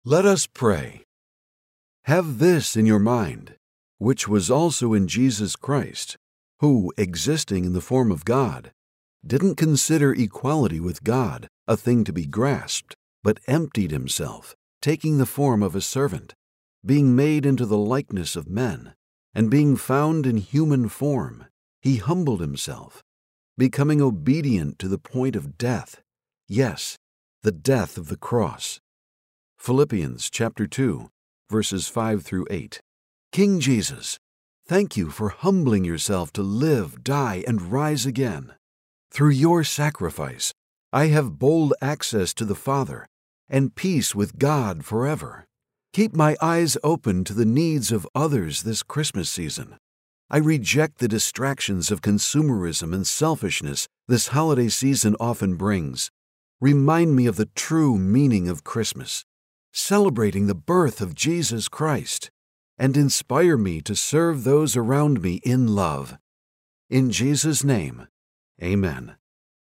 Let us pray. Have this in your mind, which was also in Jesus Christ, who, existing in the form of God, didn't consider equality with God a thing to be grasped, but emptied himself, taking the form of a servant, being made into the likeness of men, and being found in human form, he humbled himself, becoming obedient to the point of death, yes, the death of the cross. Philippians chapter 2, verses 5 through 8. King Jesus, thank you for humbling yourself to live, die, and rise again. Through your sacrifice, I have bold access to the Father and peace with God forever. Keep my eyes open to the needs of others this Christmas season. I reject the distractions of consumerism and selfishness this holiday season often brings. Remind me of the true meaning of Christmas, celebrating the birth of Jesus Christ, and inspire me to serve those around me in love. In Jesus' name, amen.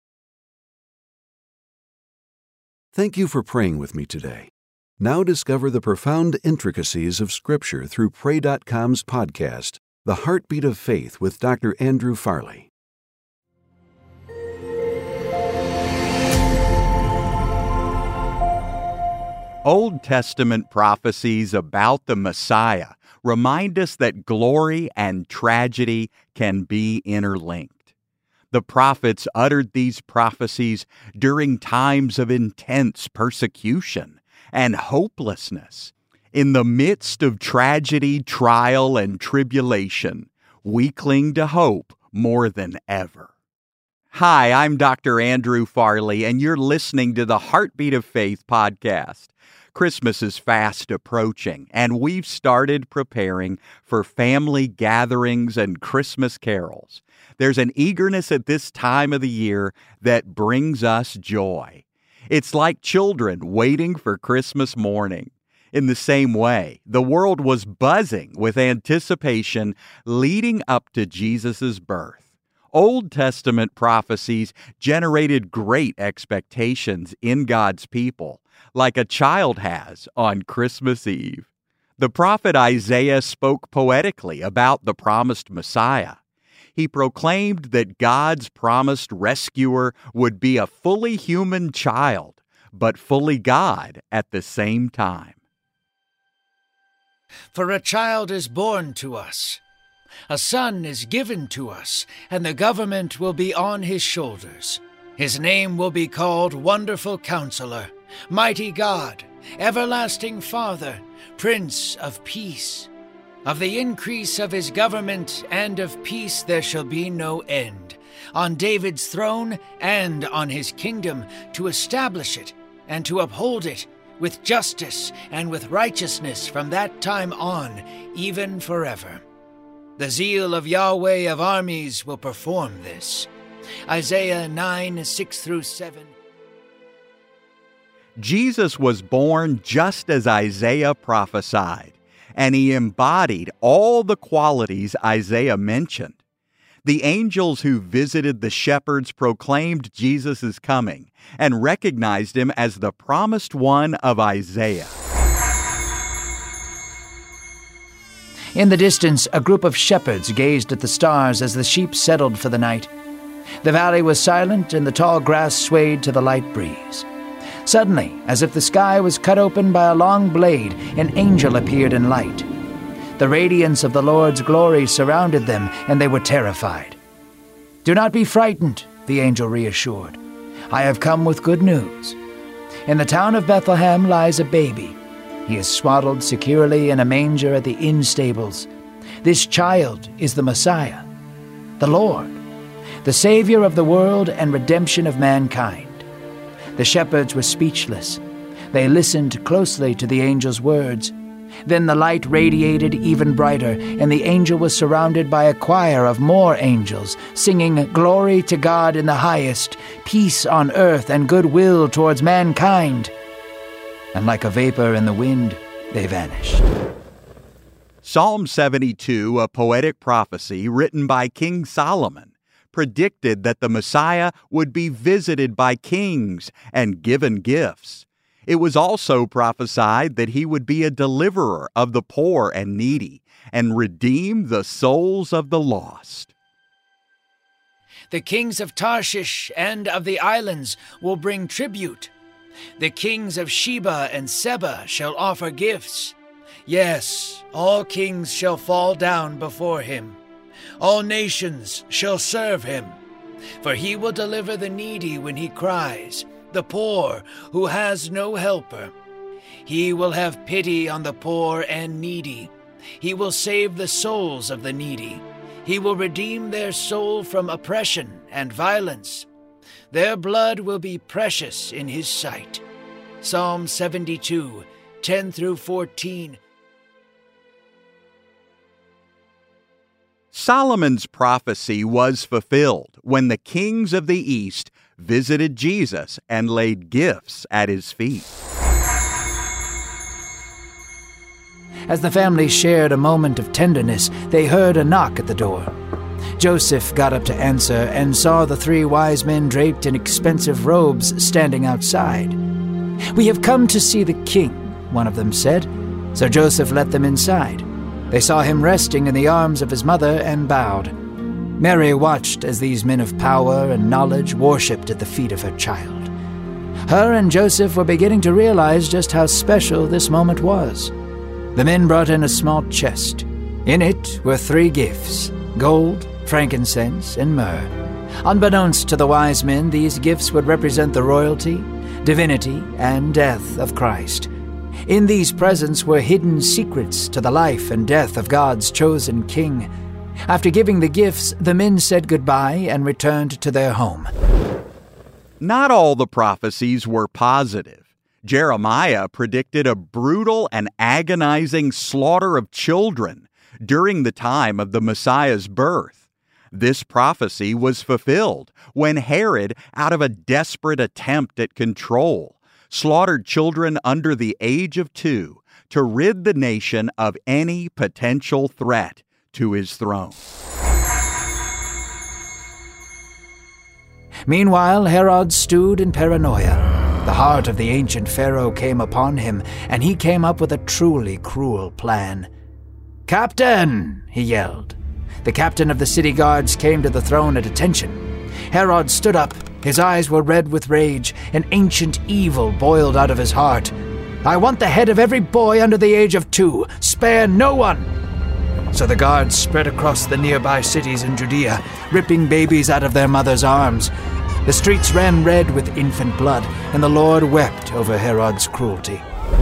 Thank you for praying with me today. Now discover the profound intricacies of Scripture through Pray.com's podcast, The Heartbeat of Faith with Dr. Andrew Farley. Old Testament prophecies about the Messiah remind us that glory and tragedy can be interlinked. The prophets uttered these prophecies during times of intense persecution and hopelessness. In the midst of tragedy, trial, and tribulation, we cling to hope more than ever. Hi, I'm Dr. Andrew Farley, and you're listening to the Heartbeat of Faith podcast. Christmas is fast approaching, and we've started preparing for family gatherings and Christmas carols. There's an eagerness at this time of the year that brings us joy. It's like children waiting for Christmas morning. In the same way, the world was buzzing with anticipation leading up to Jesus' birth. Old Testament prophecies generated great expectations in God's people, like a child has on Christmas Eve. The prophet Isaiah spoke poetically about the promised Messiah. He proclaimed that God's promised rescuer would be a fully human child, but fully God at the same time. For a child is born to us, a son is given to us, and the government will be on his shoulders. His name will be called Wonderful Counselor, Mighty God, Everlasting Father, Prince of Peace. Of the increase of his government and of peace there shall be no end, on David's throne and on his kingdom, to establish it and to uphold it with justice and with righteousness from that time on, even forever. The zeal of Yahweh of armies will perform this. Isaiah 9, 6 through 7. Jesus was born just as Isaiah prophesied, and he embodied all the qualities Isaiah mentioned. The angels who visited the shepherds proclaimed Jesus' coming and recognized him as the promised one of Isaiah. In the distance, a group of shepherds gazed at the stars as the sheep settled for the night. The valley was silent, and the tall grass swayed to the light breeze. Suddenly, as if the sky was cut open by a long blade, an angel appeared in light. The radiance of the Lord's glory surrounded them, and they were terrified. "Do not be frightened," the angel reassured. "I have come with good news. In the town of Bethlehem lies a baby. He is swaddled securely in a manger at the inn stables. This child is the Messiah, the Lord, the Savior of the world and redemption of mankind." The shepherds were speechless. They listened closely to the angel's words. Then the light radiated even brighter, and the angel was surrounded by a choir of more angels, singing, "Glory to God in the highest, peace on earth and goodwill towards mankind." And like a vapor in the wind, they vanished. Psalm 72, a poetic prophecy written by King Solomon, predicted that the Messiah would be visited by kings and given gifts. It was also prophesied that he would be a deliverer of the poor and needy and redeem the souls of the lost. The kings of Tarshish and of the islands will bring tribute. The kings of Sheba and Seba shall offer gifts. Yes, all kings shall fall down before him. All nations shall serve him. For he will deliver the needy when he cries, the poor who has no helper. He will have pity on the poor and needy. He will save the souls of the needy. He will redeem their soul from oppression and violence. Their blood will be precious in his sight. Psalm 72, 10 through 14. Solomon's prophecy was fulfilled when the kings of the East visited Jesus and laid gifts at his feet. As the family shared a moment of tenderness, they heard a knock at the door. Joseph got up to answer and saw the 3 wise men draped in expensive robes standing outside. "We have come to see the king," one of them said. So Joseph let them inside. They saw him resting in the arms of his mother and bowed. Mary watched as these men of power and knowledge worshipped at the feet of her child. Her and Joseph were beginning to realize just how special this moment was. The men brought in a small chest. In it were 3 gifts: gold, frankincense, and myrrh. Unbeknownst to the wise men, these gifts would represent the royalty, divinity, and death of Christ. In these presents were hidden secrets to the life and death of God's chosen king. After giving the gifts, the men said goodbye and returned to their home. Not all the prophecies were positive. Jeremiah predicted a brutal and agonizing slaughter of children during the time of the Messiah's birth. This prophecy was fulfilled when Herod, out of a desperate attempt at control, slaughtered children under the age of 2 to rid the nation of any potential threat to his throne. Meanwhile, Herod stewed in paranoia. The heart of the ancient Pharaoh came upon him, and he came up with a truly cruel plan. "Captain!" he yelled. The captain of the city guards came to the throne at attention. Herod stood up. His eyes were red with rage. An ancient evil boiled out of his heart. "I want the head of every boy under the age of 2. Spare no one!" So the guards spread across the nearby cities in Judea, ripping babies out of their mothers' arms. The streets ran red with infant blood, and the Lord wept over Herod's cruelty.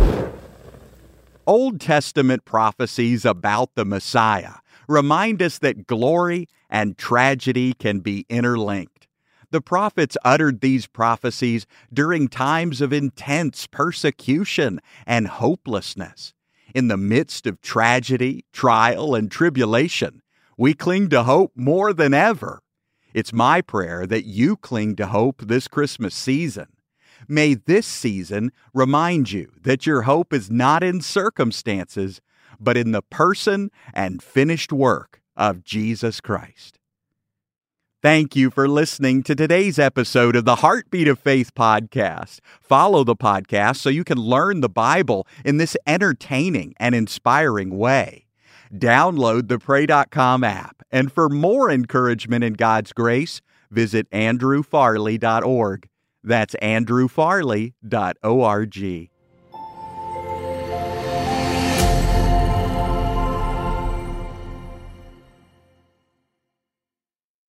Old Testament prophecies about the Messiah remind us that glory and tragedy can be interlinked. The prophets uttered these prophecies during times of intense persecution and hopelessness. In the midst of tragedy, trial, and tribulation, we cling to hope more than ever. It's my prayer that you cling to hope this Christmas season. May this season remind you that your hope is not in circumstances, but in the person and finished work of Jesus Christ. Thank you for listening to today's episode of the Heartbeat of Faith podcast. Follow the podcast so you can learn the Bible in this entertaining and inspiring way. Download the Pray.com app, and for more encouragement in God's grace, visit andrewfarley.org. That's andrewfarley.org.